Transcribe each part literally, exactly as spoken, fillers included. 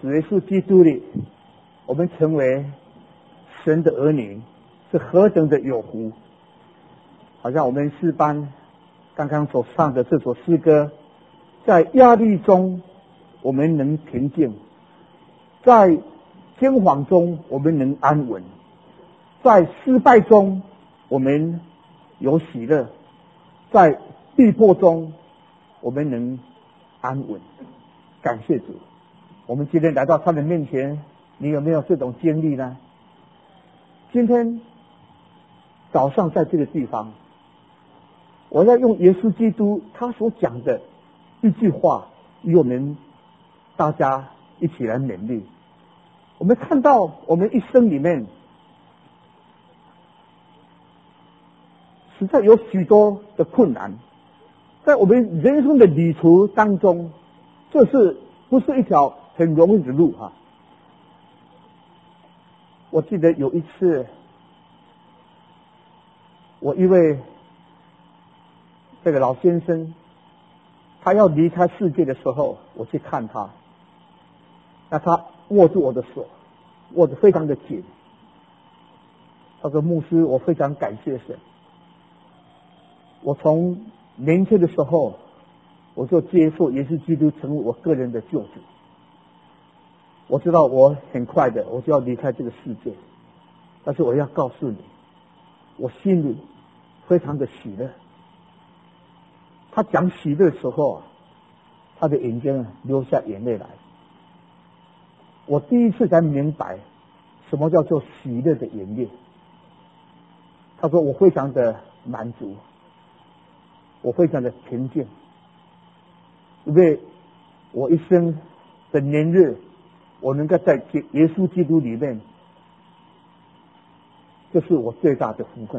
主耶稣基督里，我们成为神的儿女，是何等的有福！好像我们诗班刚刚所唱的这首诗歌，在压力中我们能平静，在惊惶中我们能安稳，在失败中我们有喜乐，在逼迫中我们能安稳。感谢主！我们今天来到他的面前，你有没有这种经历呢？今天早上在这个地方，我要用耶稣基督他所讲的一句话与我们大家一起来勉励。我们看到我们一生里面实在有许多的困难，在我们人生的旅途当中，这是不是一条很容易的路啊？我记得有一次，我一位这个老先生，他要离开世界的时候，我去看他，那他握住我的手，握得非常的紧。他说：“牧师，我非常感谢神。我从年轻的时候，我就接受耶稣基督成为我个人的救主。我知道我很快的我就要离开这个世界，但是我要告诉你，我心里非常的喜乐。”他讲喜乐的时候，他的眼睛流下眼泪来。我第一次才明白什么叫做喜乐的眼泪。他说：“我非常的满足，我非常的平静，因为我一生的年日，我能够在耶稣基督里面，这是我最大的福分。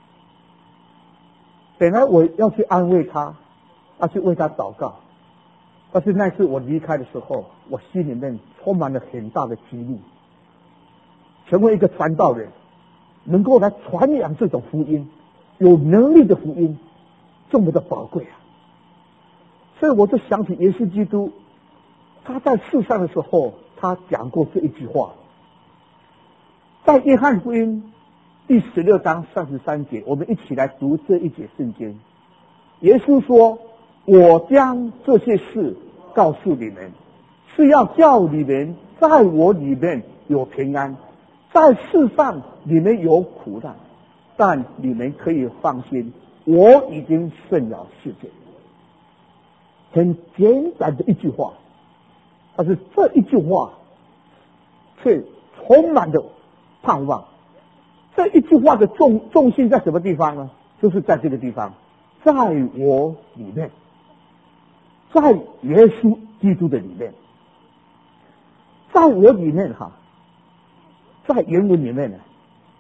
本来我要去安慰他，要去为他祷告，但是那次我离开的时候，我心里面充满了很大的激励。成为一个传道人，能够来传扬这种福音，有能力的福音，这么的宝贵啊！所以我就想起耶稣基督，他在世上的时候，他讲过这一句话，在约翰福音第十六章三十三节，我们一起来读这一节圣经。耶稣说：“我将这些事告诉你们，是要叫你们在我里面有平安。在世上你们有苦难，但你们可以放心，我已经胜了世界。”很简单的一句话，但是这一句话却充满着盼望。这一句话的重重心在什么地方呢？就是在这个地方，在我里面，在耶稣基督的里面，在我里面哈，在原文里面呢，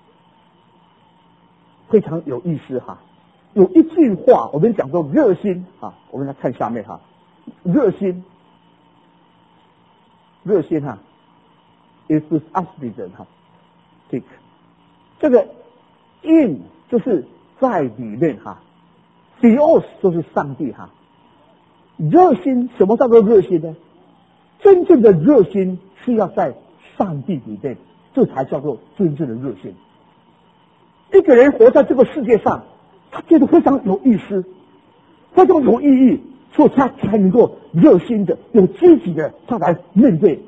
非常有意思哈。有一句话我们讲说热心啊，我们来看下面哈，热心，热心哈 ，is aspiration 哈 ，take。这个 in 就是在里面哈 ，theos 就是上帝哈。热心，什么叫做热心呢？真正的热心是要在上帝里面，这才叫做真正的热心。一个人活在这个世界上，他觉得非常有意思，非常有意义，所以他才能够热心的、有积极的，他来面对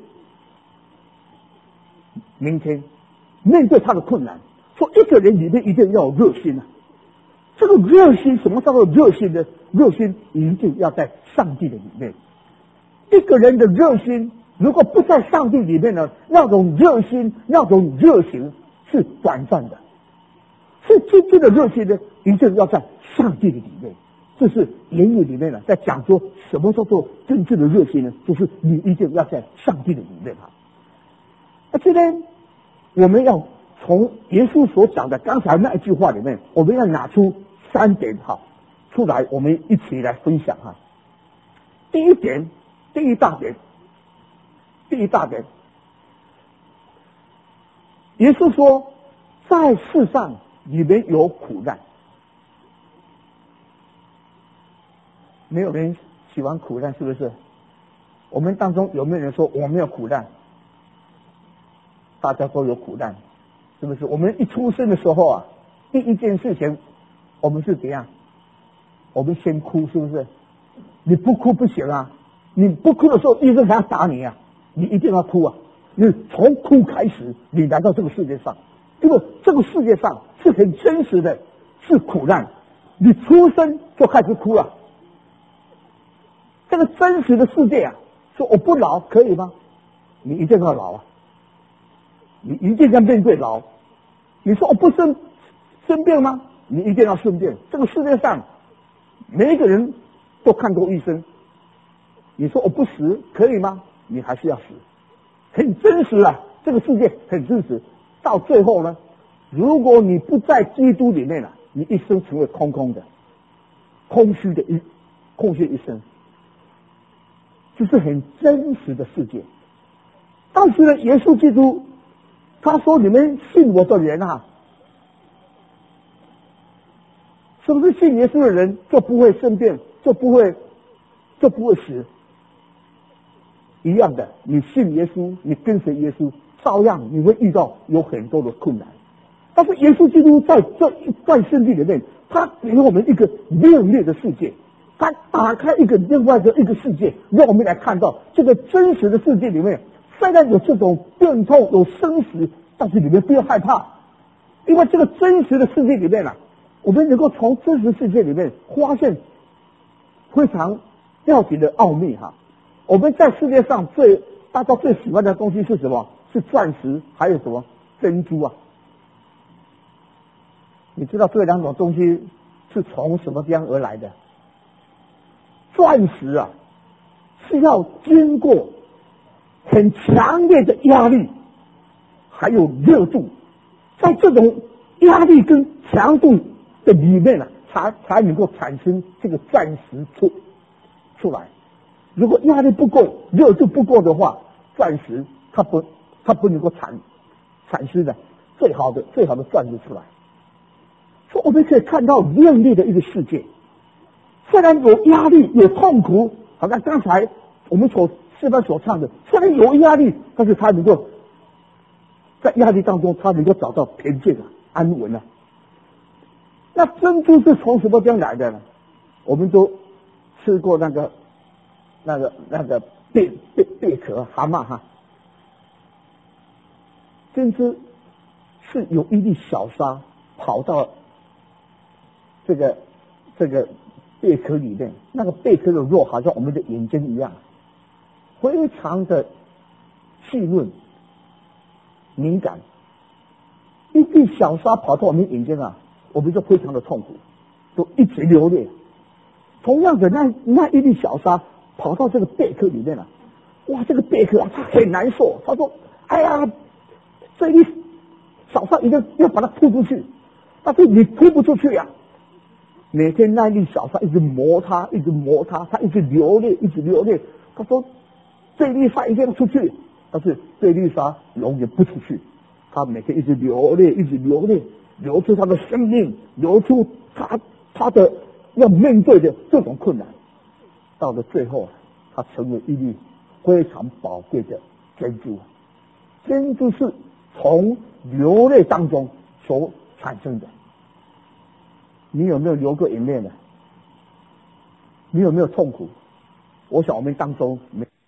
明天，面对他的困难。说一个人里面一定要有热心啊！这个热心，什么叫做热心呢？热心一定要在上帝的里面。一个人的热心如果不在上帝里面呢，那种热心、那种热情是短暂的。是真正的热心呢，一定要在上帝的里面。这是言语里面呢，在讲说什么叫做真正的热心呢？就是你一定要在上帝的里面啊。那今天我们要从耶稣所讲的刚才那一句话里面，我们要拿出三点哈出来，我们一起来分享哈。第一点，第一大点，第一大点，耶稣说，在世上你们有苦难。没有人喜欢苦难，是不是？我们当中有没有人说我没有苦难？ 大家都有苦难，是不是？我们一出生的时候啊，第一件事情，我们是怎样？我们先哭，是不是？你不哭不行啊！你不哭的时候，医生还要打你啊！你一定要哭啊！你从哭开始，你来到这个世界上，因为这个世界上是很真实的，是苦难。你出生就开始哭了。这个真实的世界啊，说我不老可以吗？你一定要老啊！你一定要面对老。你说我不生生病吗？你一定要生病。这个世界上每一个人都看过医生。你说我不死可以吗？你还是要死。很真实啊，这个世界很真实。到最后呢，如果你不在基督里面了、啊，你一生成为空空的、空虚的一空虚一生，这是很真实的世界。但是呢，耶稣基督他说：“你们信我的人啊，是不是信耶稣的人就不会生病，就不会就不会死？一样的，你信耶稣，你跟随耶稣，照样你会遇到有很多的困难。但是耶稣基督在这一段圣经里面，他给我们一个另类的世界，他打开一个另外的一个世界，让我们来看到这个真实的世界里面，虽然有这种病痛、有生死，但是你们不要害怕，因为这个真实的世界里面啊，我们能够从真实世界里面发现非常要紧的奥秘哈。我们在世界上最大家最喜欢的东西是什么？是钻石，还有什么珍珠啊？你知道这两种东西是从什么地方而来的？钻石啊，是要经过很强烈的压力，还有热度，在这种压力跟强度的里面呢、啊，才才能够产生这个钻石出出来。如果压力不够、热度不够的话，钻石它不它不能够产产生的最好的最好的钻石出来。所以我们可以看到另类的一个世界，虽然有压力、有痛苦，好像刚才我们所示范所唱的，虽然有压力，但是他能够在压力当中，他能够找到平静啊、安稳啊。那珍珠是从什么地方来的呢？我们都吃过那个。那个那个贝贝贝壳蛤蟆哈，珍珠是有一粒小沙跑到这个这个贝壳里面，那个贝壳的肉好像我们的眼睛一样，非常的细润敏感。一粒小沙跑到我们眼睛啊，我们就非常的痛苦，就一直流泪。同样的，那那一粒小沙跑到这个贝壳里面了、啊，哇，这个贝壳啊，他很难受。他说：“哎呀，这一小沙一定要把它吐出去，但是你吐不出去呀、啊。每天那粒小沙一直磨它，一直磨它，他一直流泪，一直流泪。他说，这粒沙一定要出去，但是这粒沙永远不出去。他每天一直流泪，一直流泪，流出他的生命，流出他他的要面对的这种困难。”到了最后，它成为一粒非常宝贵的珍珠。珍珠是从流泪当中所产生的。你有没有流过眼泪呢？你有没有痛苦？我想我们当中没。